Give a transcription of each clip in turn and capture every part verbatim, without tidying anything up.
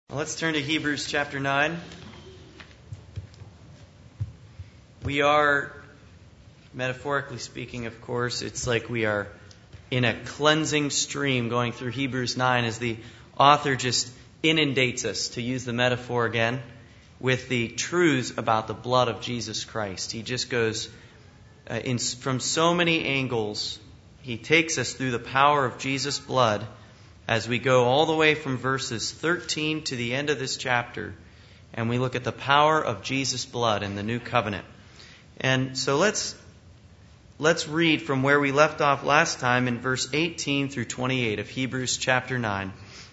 Well, let's turn to Hebrews chapter nine. We are, metaphorically speaking, of course, it's like we are in a cleansing stream going through Hebrews nine as the author just inundates us, to use the metaphor again, with the truths about the blood of Jesus Christ. He just goes uh, in, from so many angles. He takes us through the power of Jesus' blood as we go all the way from verses thirteen to the end of this chapter, and we look at the power of Jesus' blood in the new covenant. And so let's let's read from where we left off last time in verse eighteen through twenty-eight of Hebrews chapter nine.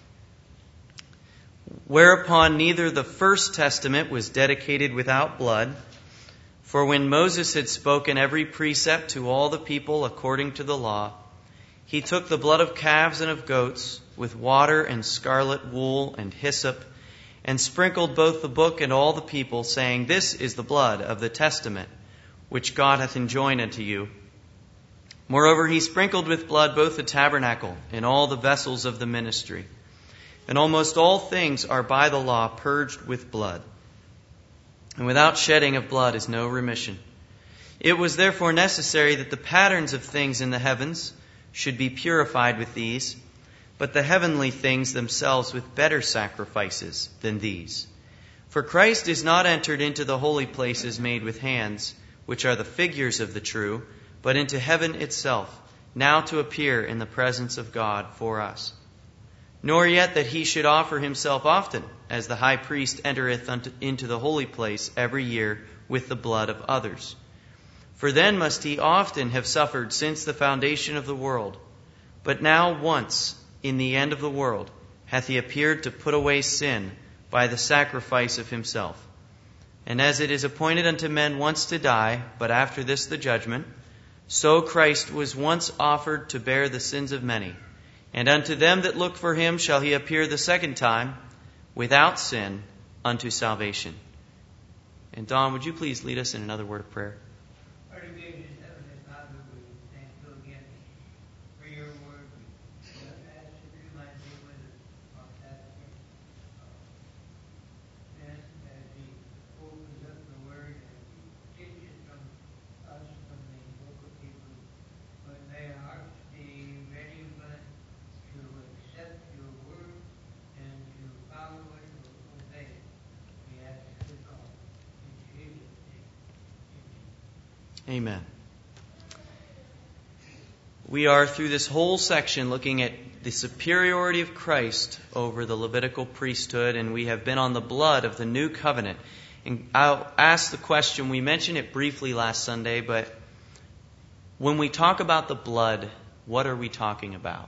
Whereupon neither the first testament was dedicated without blood, for when Moses had spoken every precept to all the people according to the law, he took the blood of calves and of goats with water and scarlet wool and hyssop, and sprinkled both the book and all the people, saying, This is the blood of the testament which God hath enjoined unto you. Moreover, he sprinkled with blood both the tabernacle and all the vessels of the ministry. And almost all things are by the law purged with blood. And without shedding of blood is no remission. It was therefore necessary that the patterns of things in the heavens should be purified with these, but the heavenly things themselves with better sacrifices than these. For Christ is not entered into the holy places made with hands, which are the figures of the true, but into heaven itself, now to appear in the presence of God for us. Nor yet that he should offer himself often, as the high priest entereth into the holy place every year with the blood of others. For then must he often have suffered since the foundation of the world. But now once, in the end of the world, hath he appeared to put away sin by the sacrifice of himself. And as it is appointed unto men once to die, but after this the judgment, so Christ was once offered to bear the sins of many. And unto them that look for him shall he appear the second time, without sin, unto salvation. And Don, would you please lead us in another word of prayer? Amen. We are through this whole section looking at the superiority of Christ over the Levitical priesthood, and we have been on the blood of the new covenant. And I'll ask the question, we mentioned it briefly last Sunday, but when we talk about the blood, what are we talking about?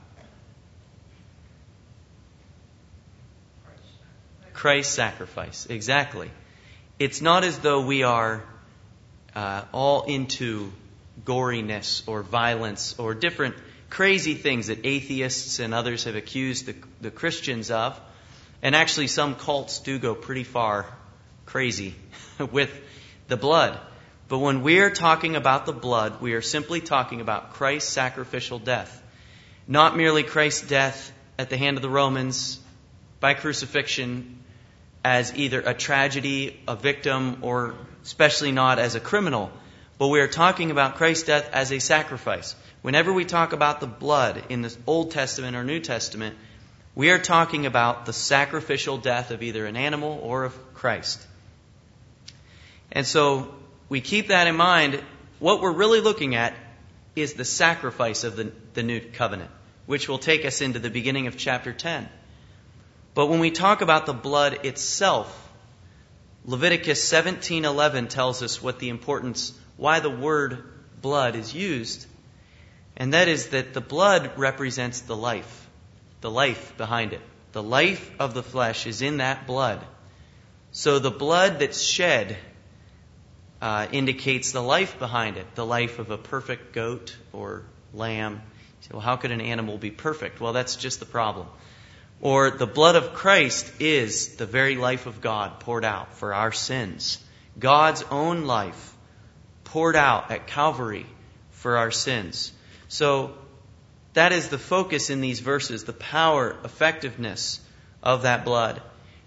Christ's sacrifice, exactly. It's not as though we are Uh, all into goriness or violence or different crazy things that atheists and others have accused the, the Christians of. And actually some cults do go pretty far crazy with the blood. But when we're talking about the blood, we are simply talking about Christ's sacrificial death. Not merely Christ's death at the hand of the Romans by crucifixion as either a tragedy, a victim, or especially not as a criminal. But we are talking about Christ's death as a sacrifice. Whenever we talk about the blood in the Old Testament or New Testament, we are talking about the sacrificial death of either an animal or of Christ. And so we keep that in mind. What we're really looking at is the sacrifice of the, the New Covenant, which will take us into the beginning of chapter ten. But when we talk about the blood itself, Leviticus seventeen eleven tells us what the importance, why the word blood is used. And that is that the blood represents the life, the life behind it. The life of the flesh is in that blood. So the blood that's shed uh, indicates the life behind it, the life of a perfect goat or lamb. You say, well, how could an animal be perfect? Well, that's just the problem. Or the blood of Christ is the very life of God poured out for our sins. God's own life poured out at Calvary for our sins. So that is the focus in these verses, the power, effectiveness of that blood.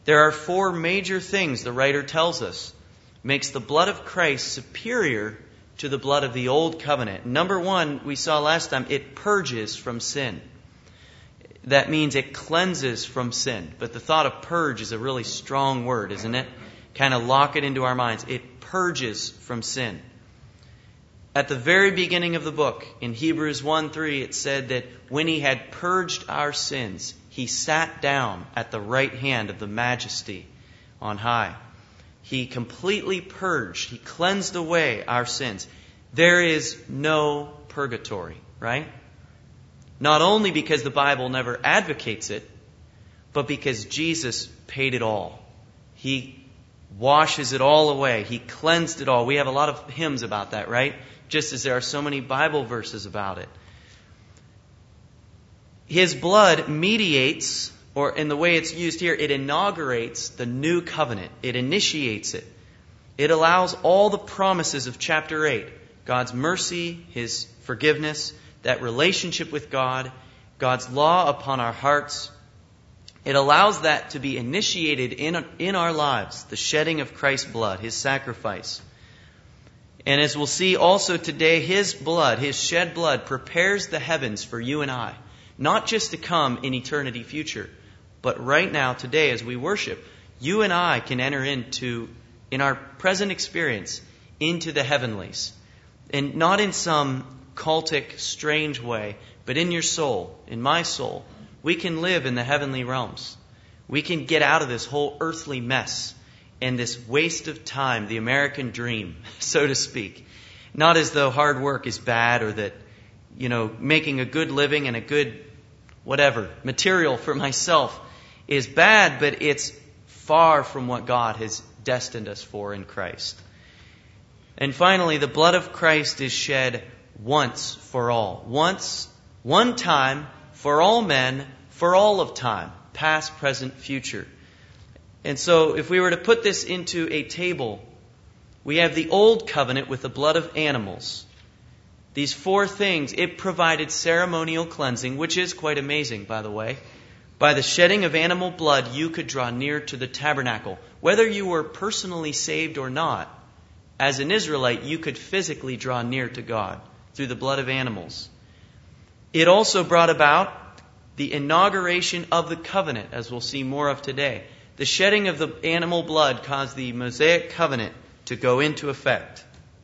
There are four major things, the writer tells us, makes the blood of Christ superior to the blood of the old covenant. Number one, we saw last time, it purges from sin. That means it cleanses from sin. But the thought of purge is a really strong word, isn't it? Kind of lock it into our minds. It purges from sin. At the very beginning of the book, in Hebrews one three, it said that when He had purged our sins, He sat down at the right hand of the Majesty on high. He completely purged, He cleansed away our sins. There is no purgatory, right? Not only because the Bible never advocates it, but because Jesus paid it all. He washes it all away. He cleansed it all. We have a lot of hymns about that, right? Just as there are so many Bible verses about it. His blood mediates, or in the way it's used here, it inaugurates the new covenant. It initiates it. It allows all the promises of chapter eight, God's mercy, His forgiveness, that relationship with God, God's law upon our hearts. It allows that to be initiated in, in our lives, the shedding of Christ's blood, His sacrifice. And as we'll see also today, His blood, His shed blood, prepares the heavens for you and I. Not just to come in eternity future, but right now, today, as we worship, you and I can enter into, in our present experience, into the heavenlies. And not in some cultic, strange way, but in your soul, in my soul, we can live in the heavenly realms. We can get out of this whole earthly mess and this waste of time, the American dream, so to speak. Not as though hard work is bad or that, you know, making a good living and a good, whatever, material for myself is bad, but it's far from what God has destined us for in Christ. And finally, the blood of Christ is shed once for all. Once, one time, for all men, for all of time. Past, present, future. And so, if we were to put this into a table, we have the old covenant with the blood of animals. These four things, it provided ceremonial cleansing, which is quite amazing, by the way. By the shedding of animal blood, you could draw near to the tabernacle. Whether you were personally saved or not, as an Israelite, you could physically draw near to God through the blood of animals. It also brought about the inauguration of the covenant, as we'll see more of today. The shedding of the animal blood caused the Mosaic covenant to go into effect.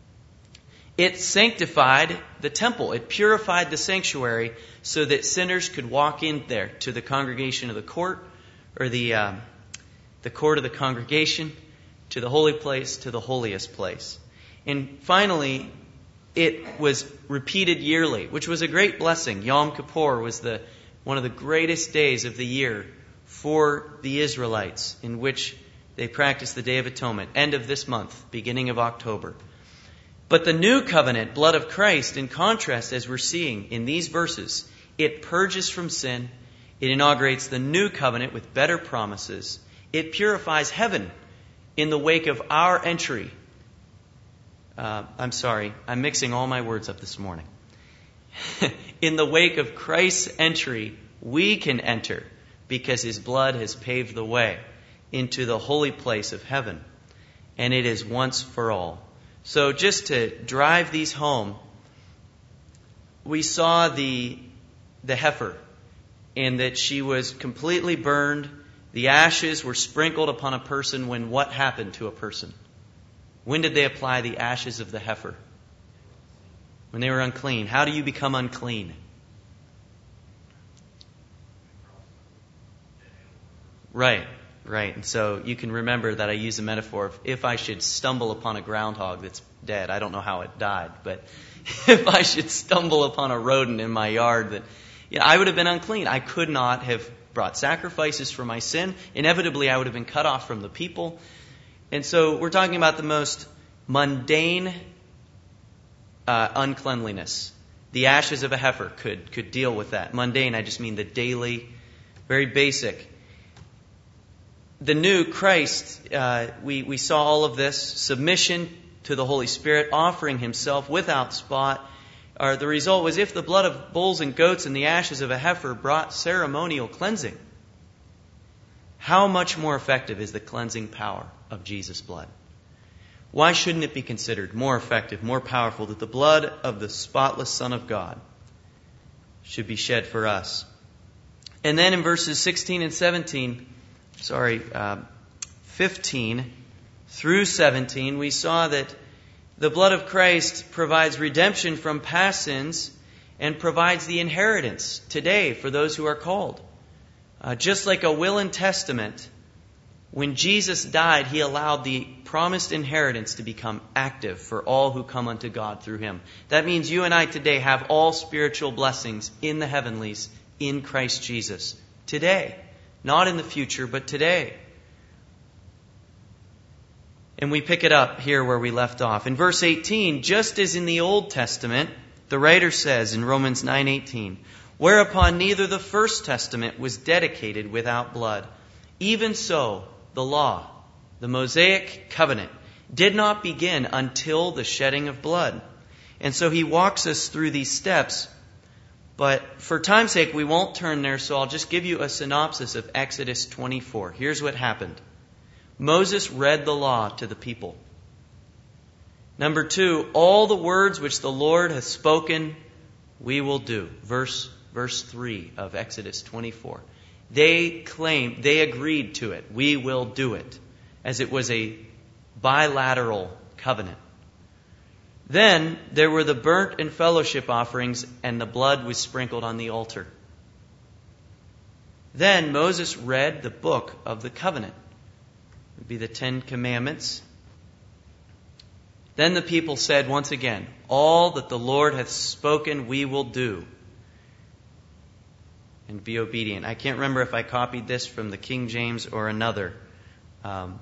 It sanctified the temple. It purified the sanctuary so that sinners could walk in there to the congregation of the court, or the, um, the court of the congregation, to the holy place, to the holiest place. And finally, it was repeated yearly, which was a great blessing. Yom Kippur was the one of the greatest days of the year for the Israelites, in which they practiced the Day of Atonement, end of this month, beginning of October. But the new covenant, blood of Christ, in contrast, as we're seeing in these verses, it purges from sin, it inaugurates the new covenant with better promises, it purifies heaven in the wake of our entry. Uh, I'm sorry, I'm mixing all my words up this morning. In the wake of Christ's entry, we can enter because His blood has paved the way into the holy place of heaven. And it is once for all. So just to drive these home, we saw the, the heifer, in that she was completely burned. The ashes were sprinkled upon a person when what happened to a person? When did they apply the ashes of the heifer? When they were unclean. How do you become unclean? Right, right. And so you can remember that I use the metaphor of if I should stumble upon a groundhog that's dead, I don't know how it died, but if I should stumble upon a rodent in my yard, that you know, I would have been unclean. I could not have brought sacrifices for my sin. Inevitably, I would have been cut off from the people. And so we're talking about the most mundane uh, uncleanliness. The ashes of a heifer could, could deal with that. Mundane, I just mean the daily, very basic. The new Christ, uh, we, we saw all of this. Submission to the Holy Spirit, offering Himself without spot. Or the result was if the blood of bulls and goats and the ashes of a heifer brought ceremonial cleansing, how much more effective is the cleansing power of Jesus' blood? Why shouldn't it be considered more effective, more powerful, that the blood of the spotless Son of God should be shed for us? And then in verses sixteen and seventeen, sorry, uh, fifteen through seventeen, we saw that the blood of Christ provides redemption from past sins and provides the inheritance today for those who are called. Uh, just like a will and testament, when Jesus died, He allowed the promised inheritance to become active for all who come unto God through Him. That means you and I today have all spiritual blessings in the heavenlies in Christ Jesus. Today. Not in the future, but today. And we pick it up here where we left off. In verse eighteen, just as in the Old Testament, the writer says in Romans nine eighteen, whereupon neither the first testament was dedicated without blood. Even so, the law, the Mosaic covenant, did not begin until the shedding of blood. And so he walks us through these steps. But for time's sake, we won't turn there, so I'll just give you a synopsis of Exodus twenty-four. Here's what happened. Moses read the law to the people. Number two, all the words which the Lord has spoken, we will do. Verse, verse three of Exodus twenty-four. They claimed, they agreed to it. We will do it. As it was a bilateral covenant. Then there were the burnt and fellowship offerings, and the blood was sprinkled on the altar. Then Moses read the book of the covenant. It would be the Ten Commandments. Then the people said once again, all that the Lord hath spoken we will do. And be obedient. I can't remember if I copied this from the King James or another. Um,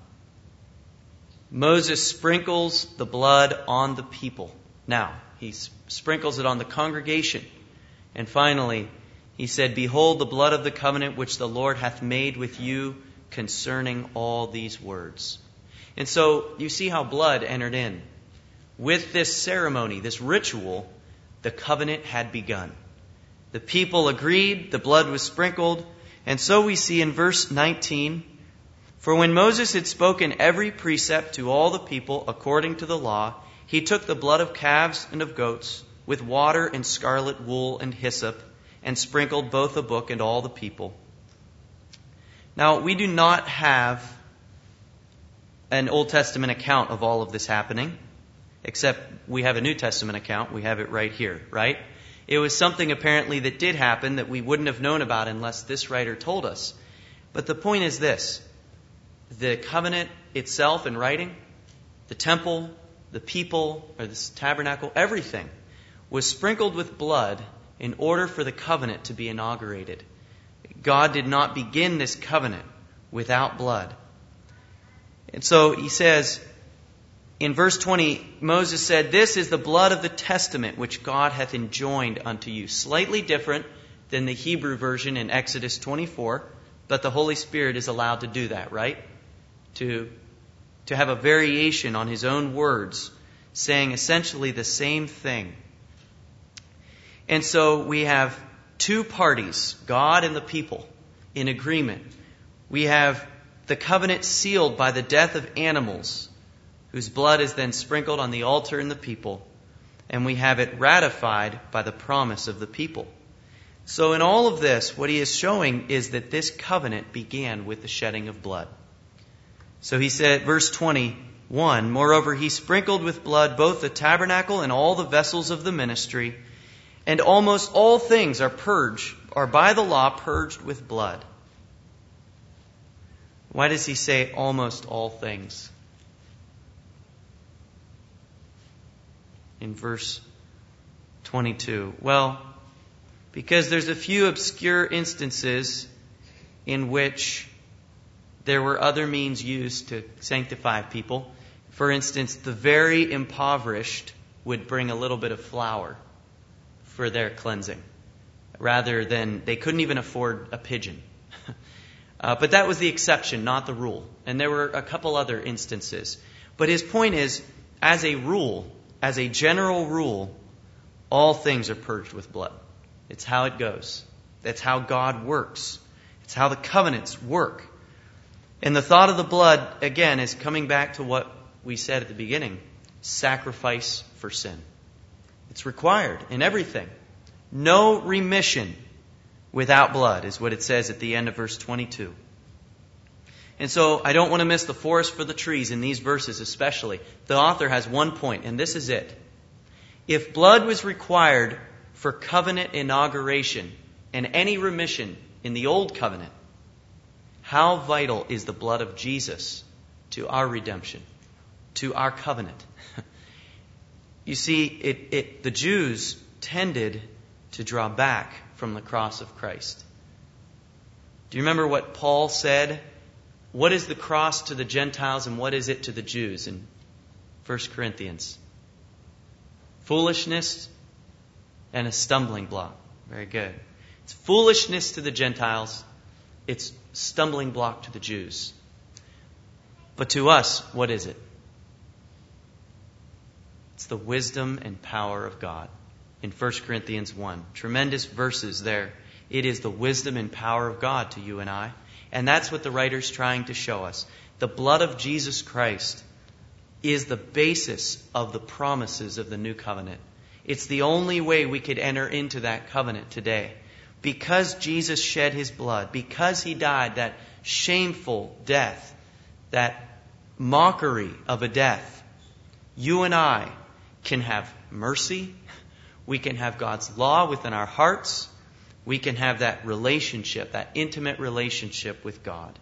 Moses sprinkles the blood on the people. Now, he sprinkles it on the congregation. And finally, he said, behold the blood of the covenant which the Lord hath made with you concerning all these words. And so you see how blood entered in. With this ceremony, this ritual, the covenant had begun. The people agreed, the blood was sprinkled. And so we see in verse nineteen, for when Moses had spoken every precept to all the people according to the law, he took the blood of calves and of goats with water and scarlet wool and hyssop and sprinkled both the book and all the people. Now, we do not have an Old Testament account of all of this happening, except we have a New Testament account. We have it right here, right? It was something apparently that did happen that we wouldn't have known about unless this writer told us. But the point is this. The covenant itself in writing, the temple, the people, or the tabernacle, everything was sprinkled with blood in order for the covenant to be inaugurated. God did not begin this covenant without blood. And so he says, in verse twenty, Moses said, this is the blood of the testament which God hath enjoined unto you. Slightly different than the Hebrew version in Exodus twenty-four, but the Holy Spirit is allowed to do that, right? To, to have a variation on His own words, saying essentially the same thing. And so we have two parties, God and the people, in agreement. We have the covenant sealed by the death of animals, whose blood is then sprinkled on the altar and the people. And we have it ratified by the promise of the people. So in all of this, what he is showing is that this covenant began with the shedding of blood. So he said, verse twenty-one, moreover, he sprinkled with blood both the tabernacle and all the vessels of the ministry, and almost all things are purged, are by the law purged with blood. Why does he say almost all things? In verse twenty-two. Well, because there's a few obscure instances in which there were other means used to sanctify people. For instance, the very impoverished would bring a little bit of flour for their cleansing, rather than, they couldn't even afford a pigeon. uh, but that was the exception, not the rule. And there were a couple other instances. But his point is, as a rule, as a general rule, all things are purged with blood. It's how it goes. That's how God works. It's how the covenants work. And the thought of the blood, again, is coming back to what we said at the beginning. Sacrifice for sin. It's required in everything. No remission without blood is what it says at the end of verse twenty-two. And so I don't want to miss the forest for the trees in these verses especially. The author has one point, and this is it. If blood was required for covenant inauguration and any remission in the old covenant, how vital is the blood of Jesus to our redemption, to our covenant? You see, it, it, the Jews tended to draw back from the cross of Christ. Do you remember what Paul said? What is the cross to the Gentiles and what is it to the Jews in First Corinthians? Foolishness and a stumbling block. Very good. It's foolishness to the Gentiles. It's stumbling block to the Jews. But to us, what is it? It's the wisdom and power of God. In First Corinthians one. Tremendous verses there. It is the wisdom and power of God to you and I. And that's what the writer's trying to show us. The blood of Jesus Christ is the basis of the promises of the new covenant. It's the only way we could enter into that covenant today. Because Jesus shed His blood, because He died that shameful death, that mockery of a death, you and I can have mercy. We can have God's law within our hearts. We can have that relationship, that intimate relationship with God.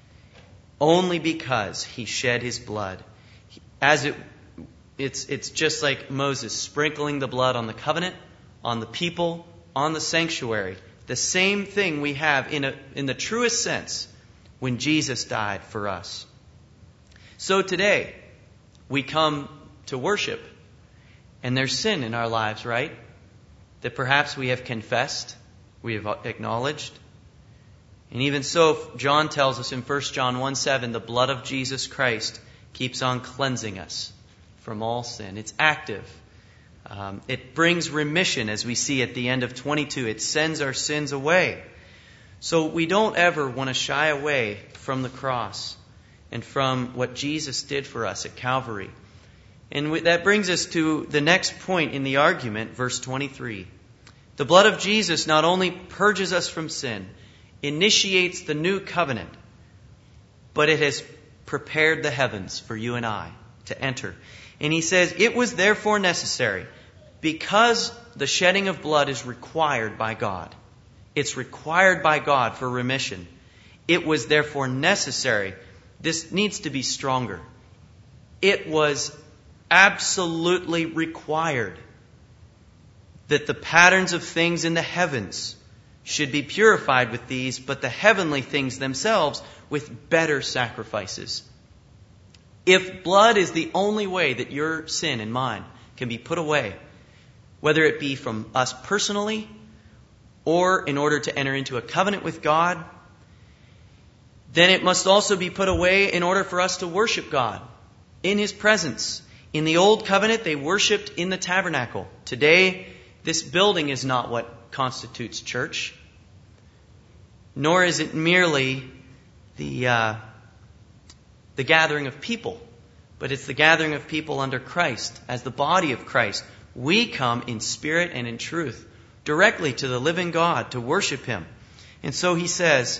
Only because He shed His blood. As it, it's, it's just like Moses sprinkling the blood on the covenant, on the people, on the sanctuary. The same thing we have in, a, in the truest sense when Jesus died for us. So today, we come to worship. And there's sin in our lives, right? That perhaps we have confessed, we have acknowledged. And even so, John tells us in First John one seven, the blood of Jesus Christ keeps on cleansing us from all sin. It's active. Um, it brings remission, as we see at the end of twenty-two. It sends our sins away. So we don't ever want to shy away from the cross and from what Jesus did for us at Calvary. And that brings us to the next point in the argument, verse twenty-three. The blood of Jesus not only purges us from sin, initiates the new covenant, but it has prepared the heavens for you and I to enter. And he says, it was therefore necessary, because the shedding of blood is required by God. It's required by God for remission. It was therefore necessary. This needs to be stronger. It was absolutely required that the patterns of things in the heavens should be purified with these, but the heavenly things themselves with better sacrifices. If blood is the only way that your sin and mine can be put away, whether it be from us personally or in order to enter into a covenant with God, then it must also be put away in order for us to worship God in His presence. In the old covenant, they worshipped in the tabernacle. Today, this building is not what constitutes church, nor is it merely the uh, the gathering of people, but it's the gathering of people under Christ, as the body of Christ. We come in spirit and in truth, directly to the living God to worship Him. And so he says,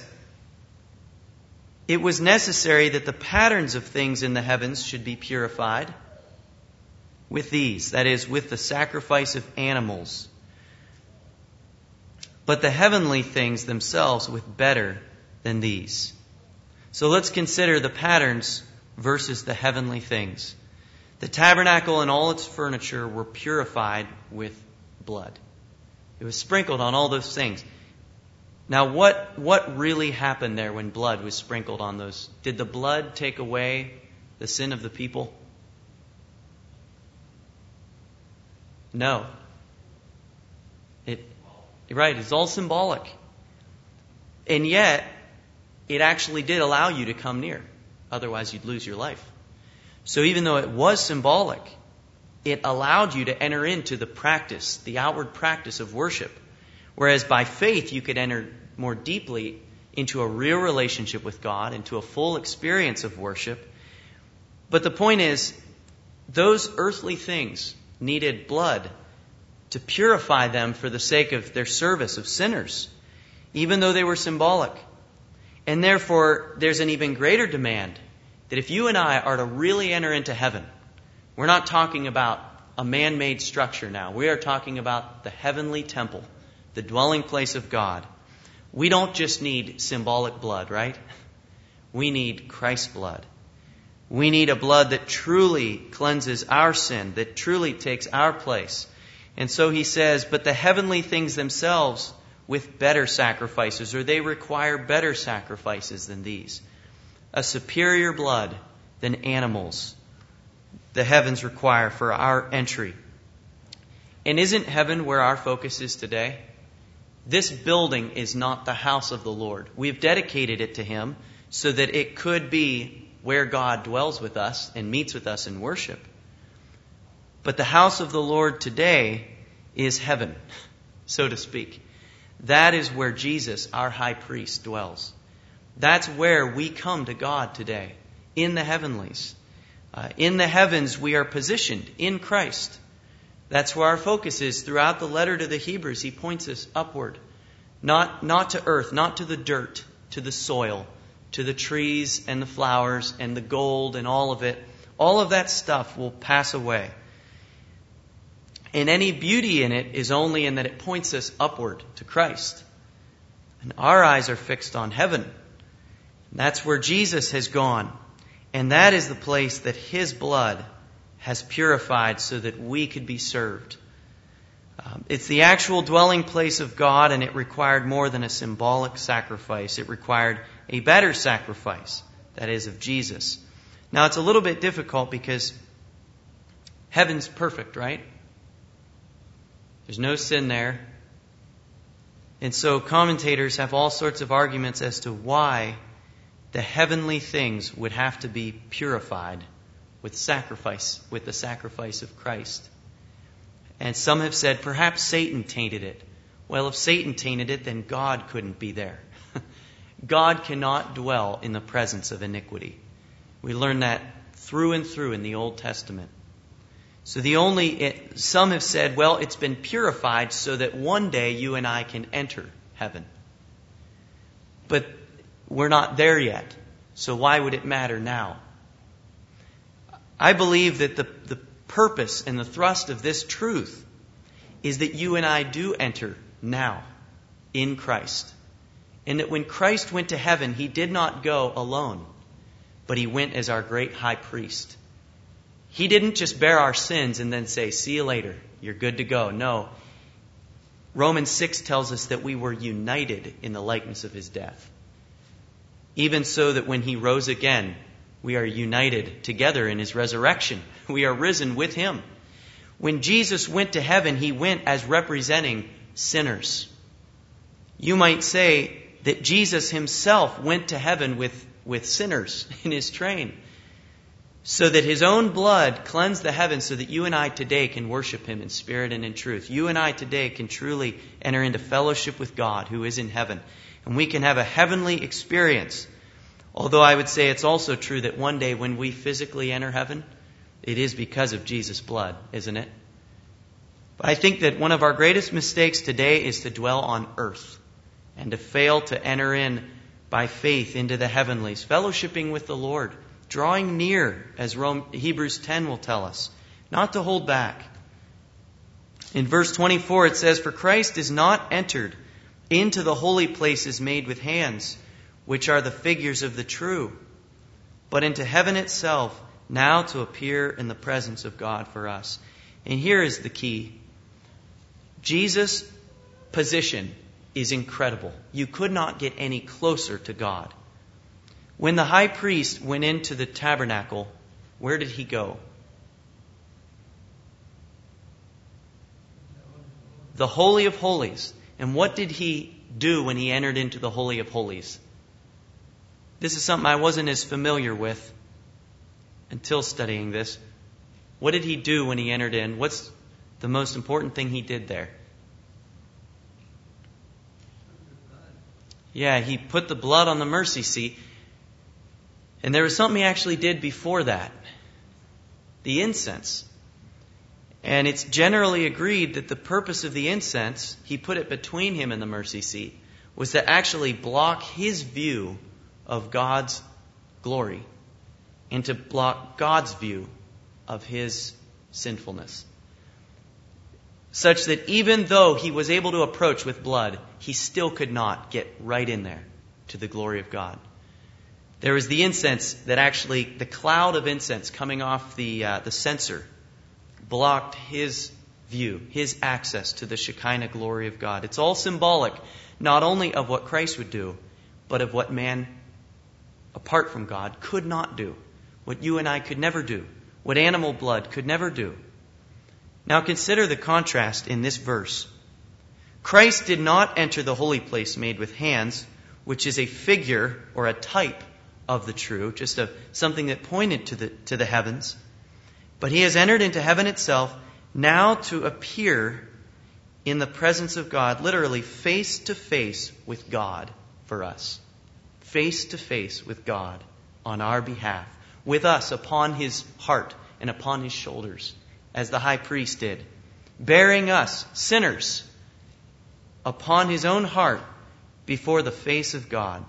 it was necessary that the patterns of things in the heavens should be purified with these, that is, with the sacrifice of animals, but the heavenly things themselves with better than these. So let's consider the patterns versus the heavenly things. The tabernacle and all its furniture were purified with blood. It was sprinkled on all those things. Now, what, what really happened there when blood was sprinkled on those? Did the blood take away the sin of the people? No. It, right, it's all symbolic. And yet, it actually did allow you to come near. Otherwise, you'd lose your life. So even though it was symbolic, it allowed you to enter into the practice, the outward practice of worship. Whereas by faith, you could enter more deeply into a real relationship with God, into a full experience of worship. But the point is, those earthly things needed blood to purify them for the sake of their service of sinners, even though they were symbolic. And therefore, there's an even greater demand that if you and I are to really enter into heaven, we're not talking about a man-made structure now. We are talking about the heavenly temple, the dwelling place of God. We don't just need symbolic blood, right? We need Christ's blood. We need a blood that truly cleanses our sin, that truly takes our place. And so he says, but the heavenly things themselves with better sacrifices, or they require better sacrifices than these. A superior blood than animals the heavens require for our entry. And isn't heaven where our focus is today? This building is not the house of the Lord. We've dedicated it to Him so that it could be where God dwells with us and meets with us in worship. But the house of the Lord today is heaven, so to speak. That is where Jesus, our high priest, dwells. That's where we come to God today, in the heavenlies. Uh, in the heavens, we are positioned in Christ. That's where our focus is. Throughout the letter to the Hebrews, he points us upward. Not, not to earth, not to the dirt, to the soil, to the trees and the flowers and the gold and all of it. All of that stuff will pass away. And any beauty in it is only in that it points us upward to Christ. And our eyes are fixed on heaven. And that's where Jesus has gone. And that is the place that His blood has purified so that we could be served. Um, it's the actual dwelling place of God, and it required more than a symbolic sacrifice. It required a better sacrifice, that is, of Jesus. Now, it's a little bit difficult because heaven's perfect, right? There's no sin there. And so commentators have all sorts of arguments as to why the heavenly things would have to be purified with sacrifice, with the sacrifice of Christ. And some have said perhaps Satan tainted it. Well, if Satan tainted it, then God couldn't be there. God cannot dwell in the presence of iniquity. We learn that through and through in the Old Testament. So the only, it, some have said, well, it's been purified so that one day you and I can enter heaven. But we're not there yet. So why would it matter now? I believe that the, the purpose and the thrust of this truth is that you and I do enter now in Christ. And that when Christ went to heaven, He did not go alone, but He went as our great high priest. He didn't just bear our sins and then say, see you later, you're good to go. No. Romans six tells us that we were united in the likeness of His death. Even so that when He rose again, we are united together in His resurrection. We are risen with Him. When Jesus went to heaven, He went as representing sinners. You might say that Jesus Himself went to heaven with, with sinners in His train, so that His own blood cleansed the heavens so that you and I today can worship Him in spirit and in truth. You and I today can truly enter into fellowship with God who is in heaven. And we can have a heavenly experience. Although I would say it's also true that one day when we physically enter heaven, it is because of Jesus' blood, isn't it? But I think that one of our greatest mistakes today is to dwell on earth and to fail to enter in by faith into the heavenlies, fellowshipping with the Lord, drawing near, as Rome, Hebrews ten will tell us, not to hold back. In verse twenty-four it says, for Christ is not entered into the holy places made with hands, which are the figures of the true, but into heaven itself, now to appear in the presence of God for us. And here is the key. Jesus' position is incredible. You could not get any closer to God. When the high priest went into the tabernacle, where did he go? The Holy of Holies. And what did he do when he entered into the Holy of Holies? This is something I wasn't as familiar with until studying this. What did he do when he entered in? What's the most important thing he did there? Yeah, he put the blood on the mercy seat. And there was something he actually did before that. The incense. And it's generally agreed that the purpose of the incense, he put it between him and the mercy seat, was to actually block his view of God's glory and to block God's view of his sinfulness. Such that even though he was able to approach with blood, he still could not get right in there to the glory of God. There was the incense that actually, the cloud of incense coming off the uh, the censer blocked his view, his access to the Shekinah glory of God. It's all symbolic, not only of what Christ would do, but of what man, apart from God, could not do. What you and I could never do. What animal blood could never do. Now consider the contrast in this verse. Christ did not enter the holy place made with hands, which is a figure or a type of the true, just a, something that pointed to the, to the heavens. But he has entered into heaven itself, now to appear in the presence of God, literally face to face with God for us. Face to face with God on our behalf, with us upon his heart and upon his shoulders, as the high priest did, bearing us, sinners, upon his own heart before the face of God.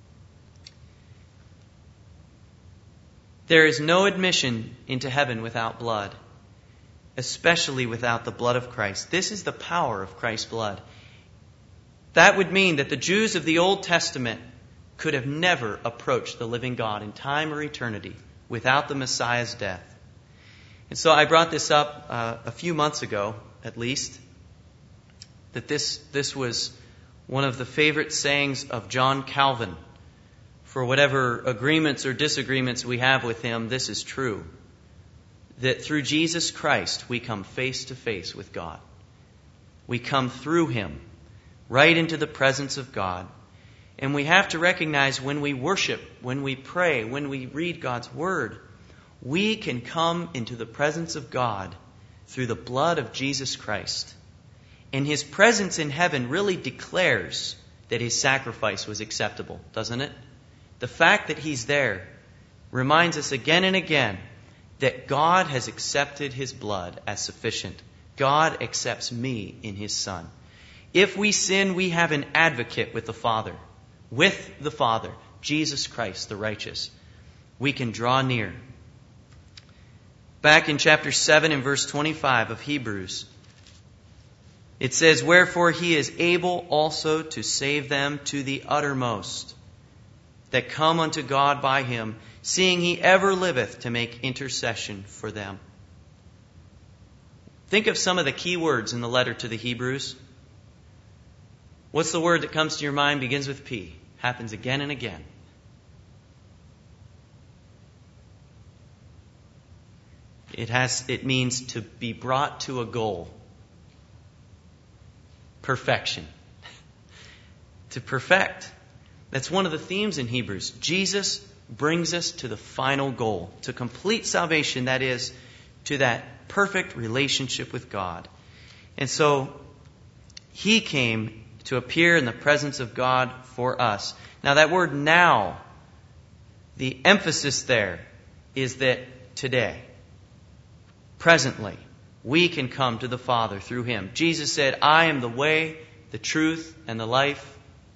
There is no admission into heaven without blood, especially without the blood of Christ. This is the power of Christ's blood. That would mean that the Jews of the Old Testament could have never approached the living God in time or eternity without the Messiah's death. And so I brought this up uh, a few months ago, at least, that this, this was one of the favorite sayings of John Calvin. For whatever agreements or disagreements we have with him, this is true. That through Jesus Christ, we come face to face with God. We come through him, right into the presence of God. And we have to recognize when we worship, when we pray, when we read God's Word, we can come into the presence of God through the blood of Jesus Christ. And his presence in heaven really declares that his sacrifice was acceptable, doesn't it? The fact that he's there reminds us again and again that God has accepted his blood as sufficient. God accepts me in his Son. If we sin, we have an advocate with the Father. With the Father, Jesus Christ, the righteous. We can draw near. Back in chapter seven and verse twenty-five of Hebrews, it says, "Wherefore he is able also to save them to the uttermost, that come unto God by him, seeing he ever liveth to make intercession for them." Think of some of the key words in the letter to the Hebrews. What's the word that comes to your mind, begins with P? Happens again and again. It has, it means to be brought to a goal. Perfection. To perfect. That's one of the themes in Hebrews. Jesus brings us to the final goal, to complete salvation, that is, to that perfect relationship with God. And so, he came to appear in the presence of God for us. Now that word now, the emphasis there is that today, presently, we can come to the Father through him. Jesus said, "I am the way, the truth, and the life.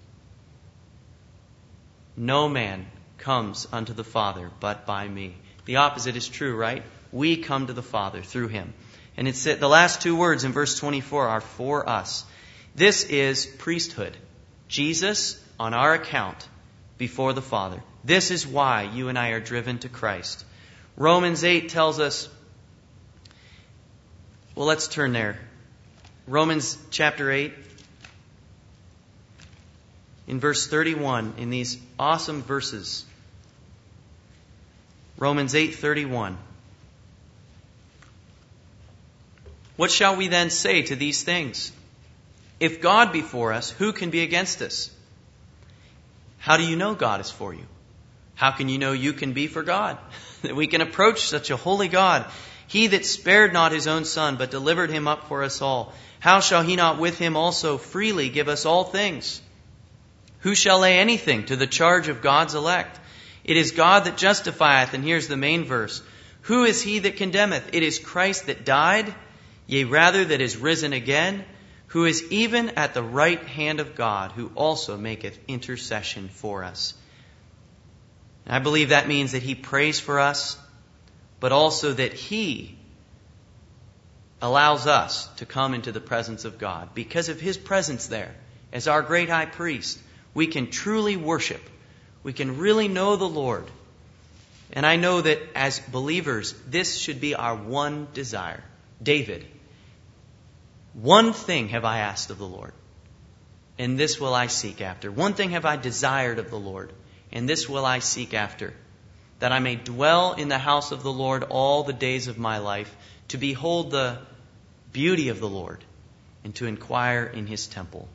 No man comes unto the Father but by me." The opposite is true, right? We come to the Father through him. And it's the last two words in verse twenty-four are for us. This is priesthood. Jesus on our account before the Father. This is why you and I are driven to Christ. Romans eight tells us, well, let's turn there. Romans chapter eight, in verse thirty-one, in these awesome verses. Romans eight thirty-one. "What shall we then say to these things? If God be for us, who can be against us? How do you know God is for you? How can you know you can be for God? That we can approach such a holy God. He that spared not his own Son, but delivered him up for us all, how shall he not with him also freely give us all things? Who shall lay anything to the charge of God's elect? It is God that justifieth, and here's the main verse. Who is he that condemneth? It is Christ that died, yea, rather that is risen again, who is even at the right hand of God, who also maketh intercession for us. And I believe that means that he prays for us, but also that he allows us to come into the presence of God. Because of his presence there, as our great high priest, we can truly worship. We can really know the Lord. And I know that as believers, this should be our one desire. David, one thing have I asked of the Lord, and this will I seek after. One thing have I desired of the Lord, and this will I seek after, that I may dwell in the house of the Lord all the days of my life, to behold the beauty of the Lord, and to inquire in his temple.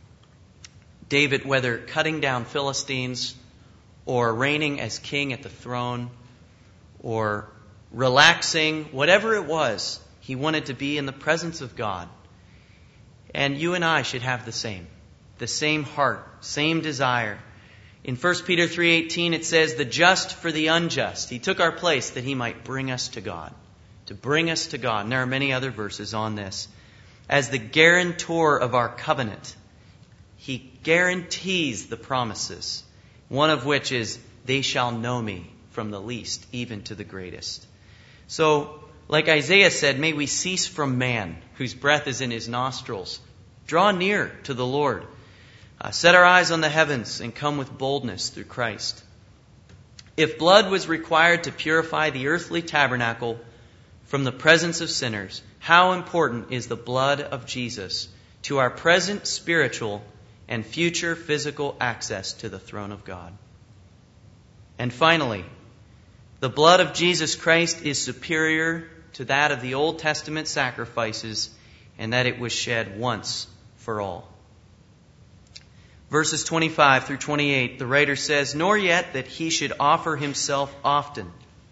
David, whether cutting down Philistines, or reigning as king at the throne, or relaxing, whatever it was, he wanted to be in the presence of God. And you and I should have the same, the same heart, same desire. In First Peter three eighteen it says, the just for the unjust. He took our place that he might bring us to God. To bring us to God. And there are many other verses on this. As the guarantor of our covenant, he guarantees the promises. One of which is, they shall know me from the least even to the greatest. So, like Isaiah said, may we cease from man, whose breath is in his nostrils. Draw near to the Lord. Uh, set our eyes on the heavens and come with boldness through Christ. If blood was required to purify the earthly tabernacle from the presence of sinners, how important is the blood of Jesus to our present spiritual and future physical access to the throne of God. And finally, the blood of Jesus Christ is superior to that of the Old Testament sacrifices, and that it was shed once for all. Verses twenty-five through twenty-eight, the writer says, nor yet that he should offer himself often,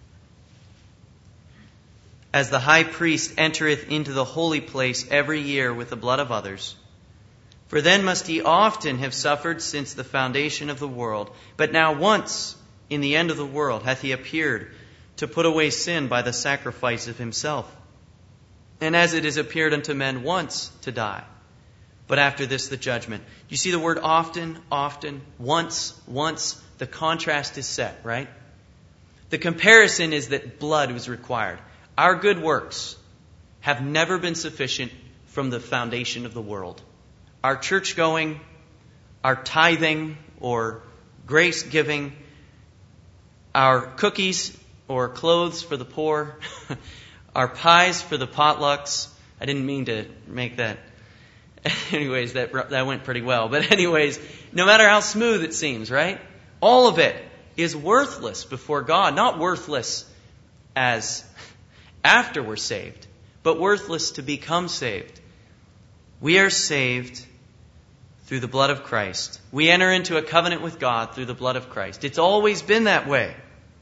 as the high priest entereth into the holy place every year with the blood of others. For then must he often have suffered since the foundation of the world. But now once, in the end of the world, hath he appeared to put away sin by the sacrifice of himself. And as it is appeared unto men once to die, but after this the judgment. You see the word often, often, once, once. The contrast is set, right? The comparison is that blood was required. Our good works have never been sufficient from the foundation of the world. Our church going, our tithing or grace giving, our cookies or clothes for the poor, our pies for the potlucks. I didn't mean to make that. Anyways, that that went pretty well. But anyways, no matter how smooth it seems, right? All of it is worthless before God. Not worthless as after we're saved, but worthless to become saved. We are saved through the blood of Christ. We enter into a covenant with God through the blood of Christ. It's always been that way.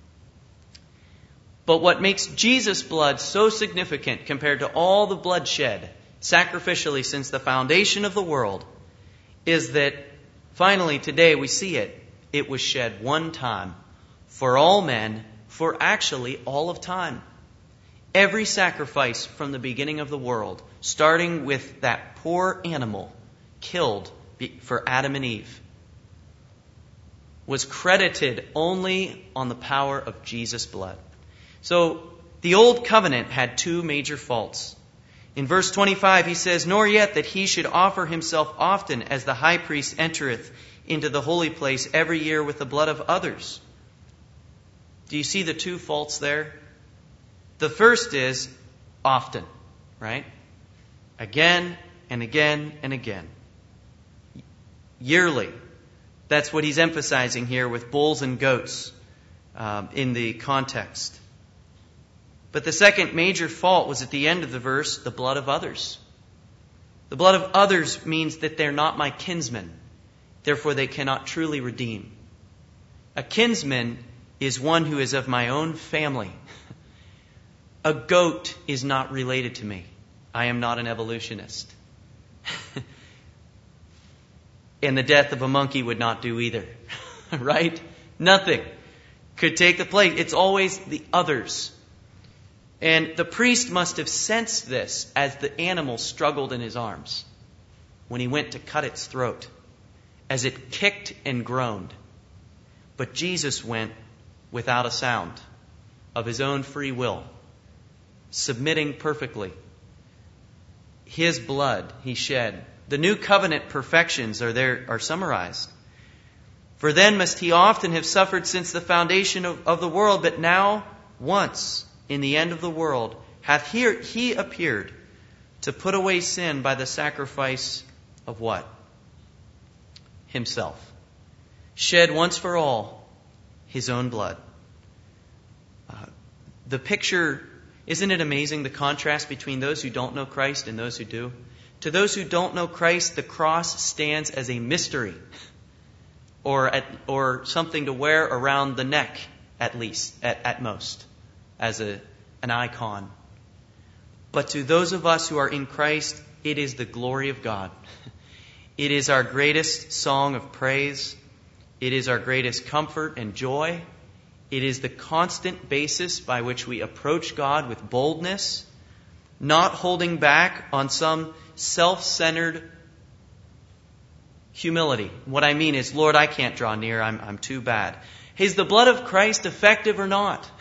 But what makes Jesus' blood so significant compared to all the blood shed sacrificially since the foundation of the world is that finally today we see it. It was shed one time for all men, for actually all of time. Every sacrifice from the beginning of the world, starting with that poor animal killed for Adam and Eve, was credited only on the power of Jesus' blood. So the old covenant had two major faults. In verse twenty-five he says, nor yet that he should offer himself often, as the high priest entereth into the holy place every year with the blood of others. Do you see the two faults there? The first is often, right? Again and again and again. Yearly. That's what he's emphasizing here with bulls and goats um, in the context. But the second major fault was at the end of the verse, the blood of others. The blood of others means that they're not my kinsmen. Therefore, they cannot truly redeem. A kinsman is one who is of my own family. A goat is not related to me. I am not an evolutionist. And the death of a monkey would not do either. Right? Nothing could take the place. It's always the others. And the priest must have sensed this as the animal struggled in his arms when he went to cut its throat, as it kicked and groaned. But Jesus went without a sound, of his own free will, submitting perfectly. His blood he shed. The new covenant perfections are there, are summarized. For then must he often have suffered since the foundation of, of the world, but now once in the end of the world hath he, he appeared to put away sin by the sacrifice of what? Himself. Shed once for all his own blood. Uh, the picture, isn't it amazing the contrast between those who don't know Christ and those who do? To those who don't know Christ, the cross stands as a mystery, or at, or something to wear around the neck, at least, at, at most, as a an icon. But to those of us who are in Christ, it is the glory of God. It is our greatest song of praise. It is our greatest comfort and joy. It is the constant basis by which we approach God with boldness, not holding back on some self-centered humility. What I mean is, Lord, I can't draw near. I'm, I'm too bad. Is the blood of Christ effective or not?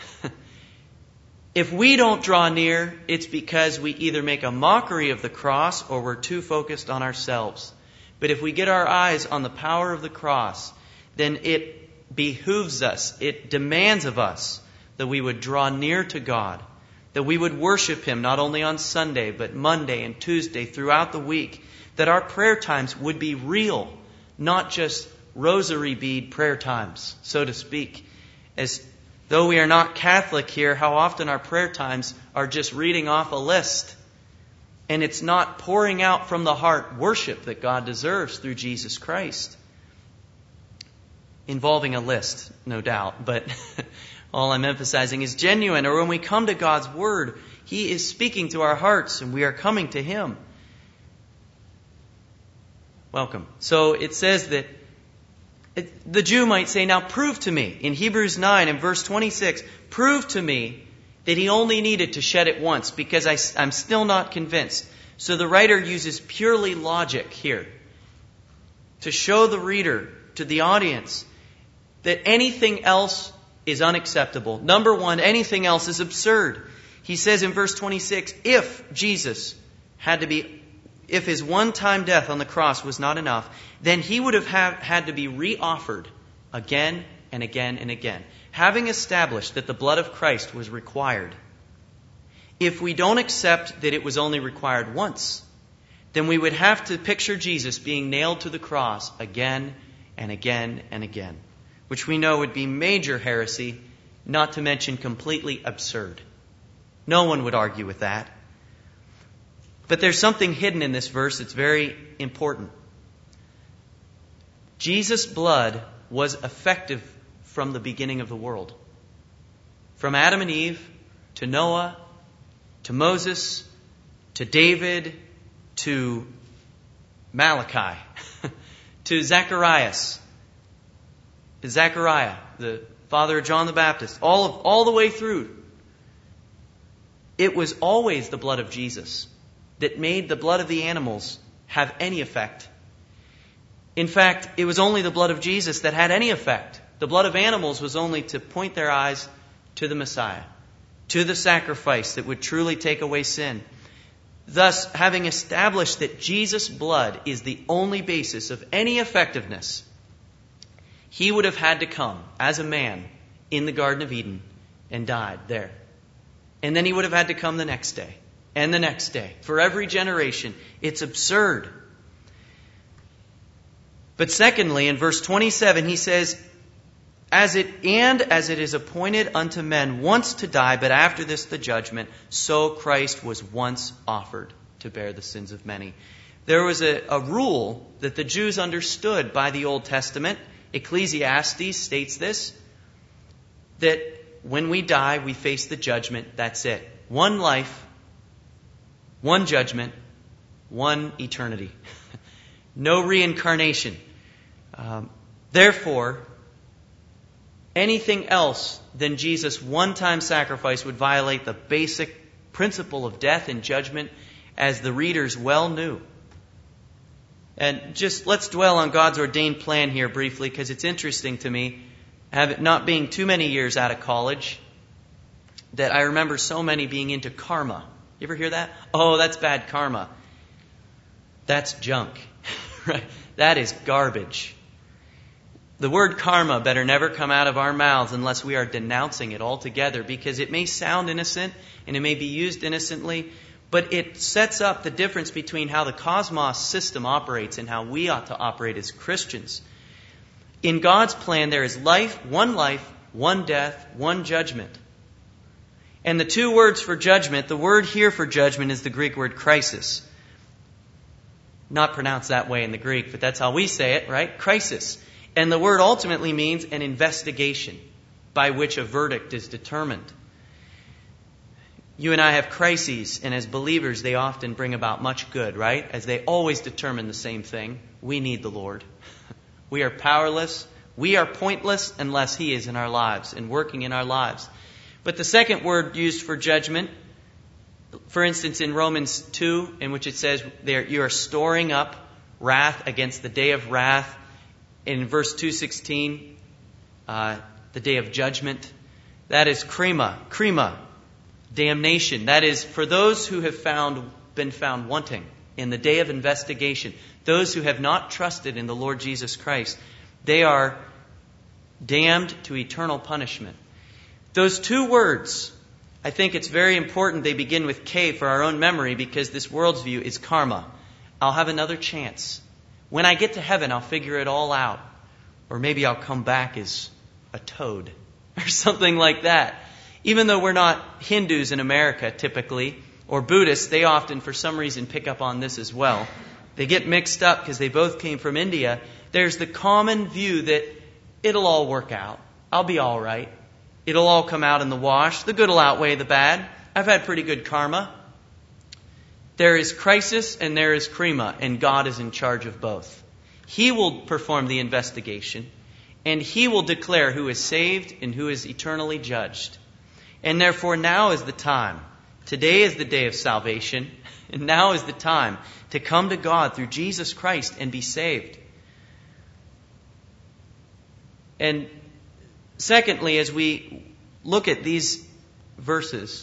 If we don't draw near, it's because we either make a mockery of the cross or we're too focused on ourselves. But if we get our eyes on the power of the cross, then it behooves us, it demands of us that we would draw near to God, that we would worship Him not only on Sunday, but Monday and Tuesday throughout the week, that our prayer times would be real, not just rosary bead prayer times, so to speak. As though we are not Catholic here, how often our prayer times are just reading off a list. And it's not pouring out from the heart worship that God deserves through Jesus Christ. Involving a list, no doubt, but all I'm emphasizing is genuine. Or when we come to God's Word, He is speaking to our hearts and we are coming to Him. Welcome. So it says that it, the Jew might say, now prove to me, in Hebrews nine and verse twenty-six, prove to me that He only needed to shed it once, because I, I'm still not convinced. So the writer uses purely logic here to show the reader, to the audience, that anything else is unacceptable. Number one, anything else is absurd. He says in verse twenty-six, if Jesus had to be, if His one-time death on the cross was not enough, then He would have had to be re-offered again and again and again. Having established that the blood of Christ was required, if we don't accept that it was only required once, then we would have to picture Jesus being nailed to the cross again and again and again, which we know would be major heresy, not to mention completely absurd. No one would argue with that. But there's something hidden in this verse that's very important. Jesus' blood was effective from the beginning of the world. From Adam and Eve, to Noah, to Moses, to David, to Malachi, to Zacharias, Zechariah, the father of John the Baptist, all of, all the way through. It was always the blood of Jesus that made the blood of the animals have any effect. In fact, it was only the blood of Jesus that had any effect. The blood of animals was only to point their eyes to the Messiah, to the sacrifice that would truly take away sin. Thus, having established that Jesus' blood is the only basis of any effectiveness, He would have had to come as a man in the Garden of Eden and died there. And then He would have had to come the next day and the next day for every generation. It's absurd. But secondly, in verse twenty-seven, he says, As it and as it is appointed unto men once to die, but after this the judgment, so Christ was once offered to bear the sins of many. There was a, a rule that the Jews understood by the Old Testament. Ecclesiastes states this, that when we die, we face the judgment. That's it. One life, one judgment, one eternity. No reincarnation. Um, therefore, anything else than Jesus' one-time sacrifice would violate the basic principle of death and judgment, as the readers well knew. And just let's dwell on God's ordained plan here briefly, because it's interesting to me, have it not being too many years out of college, that I remember so many being into karma. You ever hear that? Oh, that's bad karma. That's junk. Right? That is garbage. The word karma better never come out of our mouths unless we are denouncing it altogether, because it may sound innocent and it may be used innocently, but it sets up the difference between how the cosmos system operates and how we ought to operate as Christians. In God's plan, there is life, one life, one death, one judgment. And the two words for judgment, the word here for judgment is the Greek word crisis. Not pronounced that way in the Greek, but that's how we say it, right? Crisis. And the word ultimately means an investigation by which a verdict is determined. You and I have crises, and as believers, they often bring about much good, right? As they always determine the same thing. We need the Lord. We are powerless. We are pointless unless He is in our lives and working in our lives. But the second word used for judgment, for instance, in Romans two, in which it says there you are storing up wrath against the day of wrath. In verse two sixteen, uh, the day of judgment. That is krima, krima, damnation. That is for those who have found been found wanting in the day of investigation. Those who have not trusted in the Lord Jesus Christ, they are damned to eternal punishment. Those two words, I think it's very important they begin with K for our own memory, because this world's view is karma. I'll have another chance. When I get to heaven, I'll figure it all out. Or maybe I'll come back as a toad or something like that. Even though we're not Hindus in America typically, or Buddhists, they often for some reason pick up on this as well. They get mixed up because they both came from India. There's the common view that it'll all work out. I'll be all right. It'll all come out in the wash. The good will outweigh the bad. I've had pretty good karma. There is crisis and there is krima, and God is in charge of both. He will perform the investigation, and He will declare who is saved and who is eternally judged. And therefore now is the time. Today is the day of salvation, and now is the time to come to God through Jesus Christ and be saved. And secondly, as we look at these verses,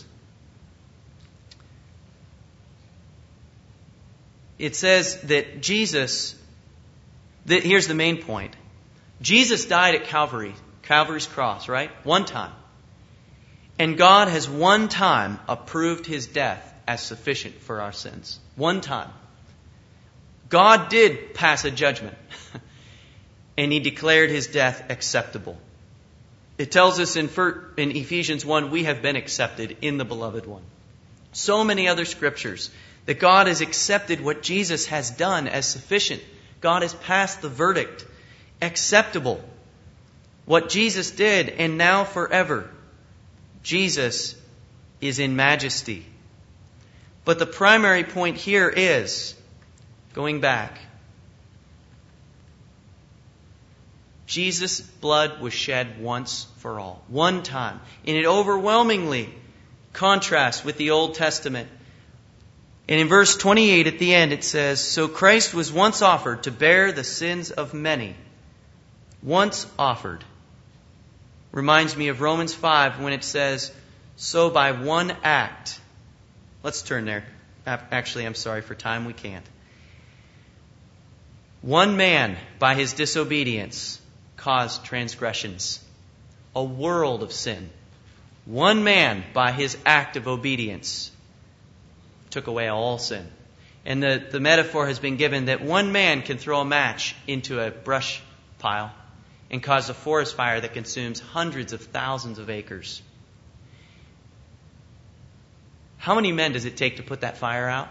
it says that Jesus, that here's the main point. Jesus died at Calvary, Calvary's cross, right? One time. And God has one time approved His death as sufficient for our sins. One time. God did pass a judgment. And He declared His death acceptable. It tells us in, in Ephesians one, we have been accepted in the Beloved One. So many other scriptures that God has accepted what Jesus has done as sufficient. God has passed the verdict. Acceptable. What Jesus did, and now forever. Jesus is in majesty. But the primary point here is, going back, Jesus' blood was shed once for all. One time. And it overwhelmingly contrasts with the Old Testament. And in verse twenty-eight at the end it says, so Christ was once offered to bear the sins of many. Once offered. Reminds me of Romans five when it says, so by one act. Let's turn there. Actually, I'm sorry for time, we can't. One man, by his disobedience, caused transgressions. A world of sin. One man, by his act of obedience, took away all sin. And the, the metaphor has been given that one man can throw a match into a brush pile and cause a forest fire that consumes hundreds of thousands of acres. How many men does it take to put that fire out?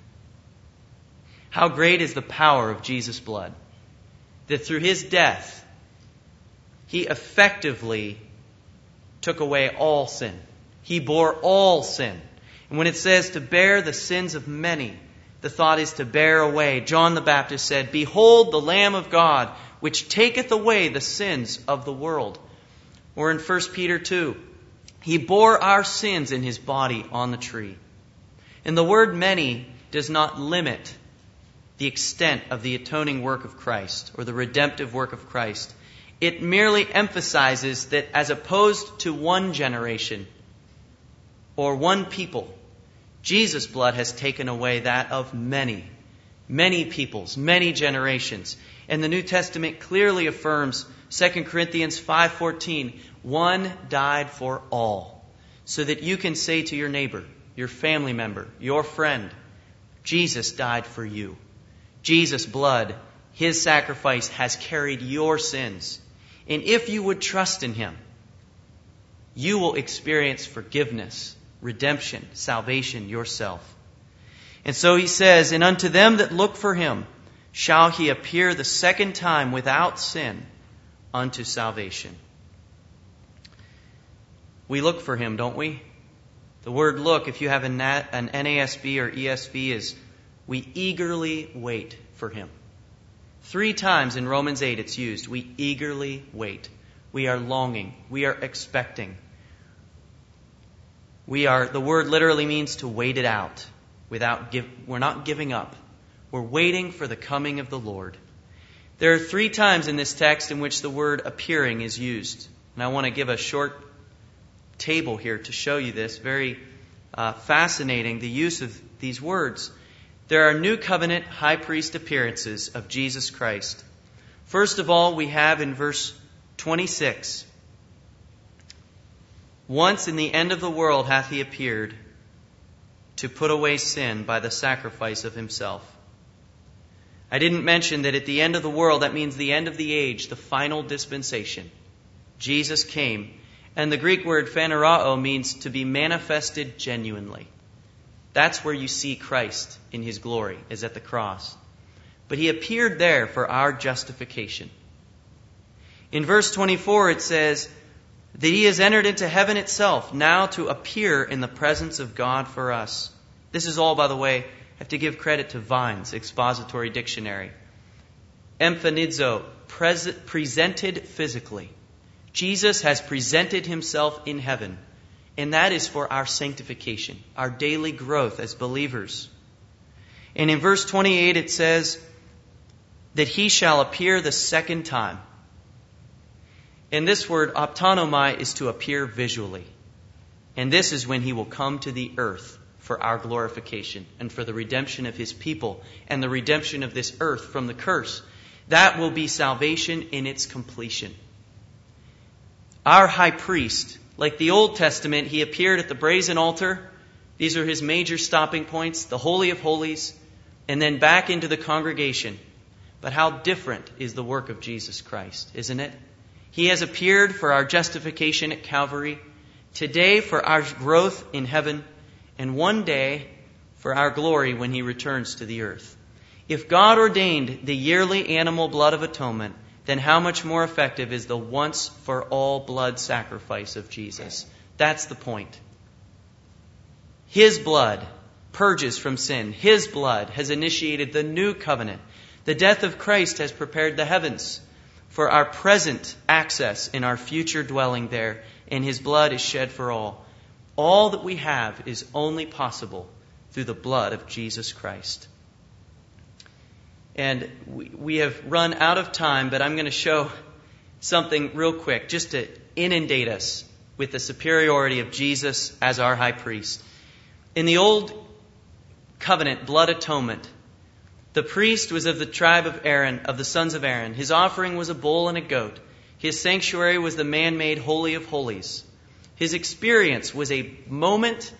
How great is the power of Jesus' blood, that through His death, He effectively took away all sin. He bore all sin. And when it says to bear the sins of many, the thought is to bear away. John the Baptist said, behold the Lamb of God, which taketh away the sins of the world. Or in First Peter two, He bore our sins in His body on the tree. And the word many does not limit the extent of the atoning work of Christ or the redemptive work of Christ. It merely emphasizes that as opposed to one generation or one people, Jesus' blood has taken away that of many, many peoples, many generations. And the New Testament clearly affirms Second Corinthians five fourteen, one died for all, so that you can say to your neighbor, your family member, your friend, Jesus died for you. Jesus' blood, His sacrifice has carried your sins. And if you would trust in Him, you will experience forgiveness, redemption, salvation yourself. And so He says, and unto them that look for Him shall He appear the second time without sin unto salvation. We look for Him, don't we? The word look, if you have an N A S B or E S V, is we eagerly wait for Him. Three times in Romans eight it's used. We eagerly wait. We are longing. We are expecting. We are, the word literally means to wait it out. Without give, we're not giving up. We're waiting for the coming of the Lord. There are three times in this text in which the word appearing is used. And I want to give a short table here to show you this. Very uh, fascinating, the use of these words. There are New Covenant high priest appearances of Jesus Christ. First of all, we have in verse twenty-six, once in the end of the world hath He appeared to put away sin by the sacrifice of Himself. I didn't mention that at the end of the world, that means the end of the age, the final dispensation. Jesus came, and the Greek word phanerao means to be manifested genuinely. That's where you see Christ in His glory, is at the cross. But He appeared there for our justification. In verse twenty-four it says that He has entered into heaven itself, now to appear in the presence of God for us. This is all, by the way, I have to give credit to Vine's expository dictionary. Emphanizo, pres- presented physically. Jesus has presented Himself in heaven. And that is for our sanctification, our daily growth as believers. And in verse twenty-eight it says that He shall appear the second time. And this word, optonomai, is to appear visually. And this is when He will come to the earth for our glorification and for the redemption of His people and the redemption of this earth from the curse. That will be salvation in its completion. Our high priest, like the Old Testament, He appeared at the brazen altar. These are His major stopping points, the Holy of Holies, and then back into the congregation. But how different is the work of Jesus Christ, isn't it? He has appeared for our justification at Calvary, today for our growth in heaven, and one day for our glory when He returns to the earth. If God ordained the yearly animal blood of atonement, then how much more effective is the once-for-all blood sacrifice of Jesus? That's the point. His blood purges from sin. His blood has initiated the new covenant. The death of Christ has prepared the heavens for our present access and our future dwelling there, and His blood is shed for all. All that we have is only possible through the blood of Jesus Christ. And we have run out of time, but I'm going to show something real quick just to inundate us with the superiority of Jesus as our high priest. In the Old Covenant blood atonement, the priest was of the tribe of Aaron, of the sons of Aaron. His offering was a bull and a goat. His sanctuary was the man-made Holy of Holies. His experience was a moment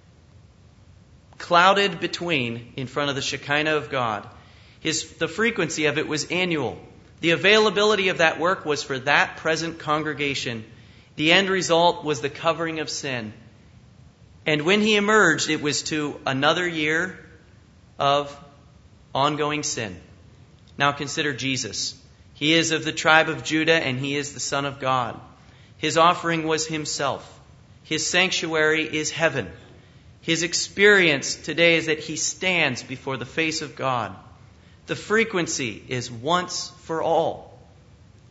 clouded between in front of the Shekinah of God. His, the frequency of it was annual. The availability of that work was for that present congregation. The end result was the covering of sin. And when He emerged, it was to another year of ongoing sin. Now consider Jesus. He is of the tribe of Judah, and He is the Son of God. His offering was Himself. His sanctuary is heaven. His experience today is that He stands before the face of God. The frequency is once for all.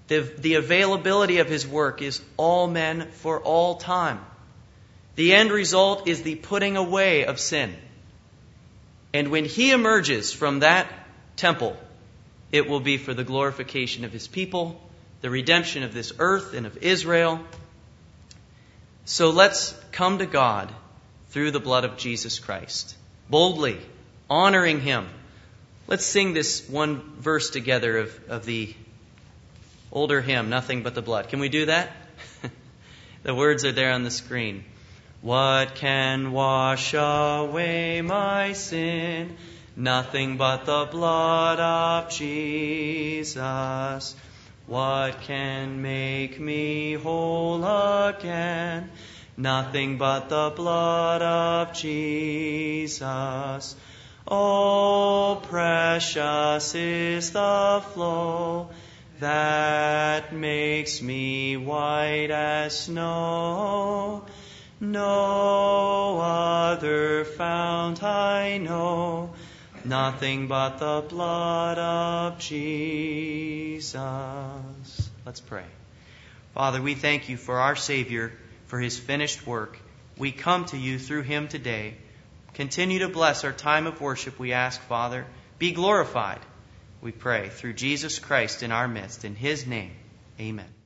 The, the availability of His work is all men for all time. The end result is the putting away of sin. And when He emerges from that temple, it will be for the glorification of His people, the redemption of this earth and of Israel. So let's come to God through the blood of Jesus Christ, boldly, honoring Him. Let's sing this one verse together of, of the older hymn, Nothing But the Blood. Can we do that? The words are there on the screen. What can wash away my sin? Nothing but the blood of Jesus. What can make me whole again? Nothing but the blood of Jesus. Oh, precious is the flow that makes me white as snow. No other fount I know, nothing but the blood of Jesus. Let's pray. Father, we thank You for our Savior, for His finished work. We come to You through Him today. Continue to bless our time of worship, we ask, Father. Be glorified, we pray, through Jesus Christ in our midst. In His name, amen.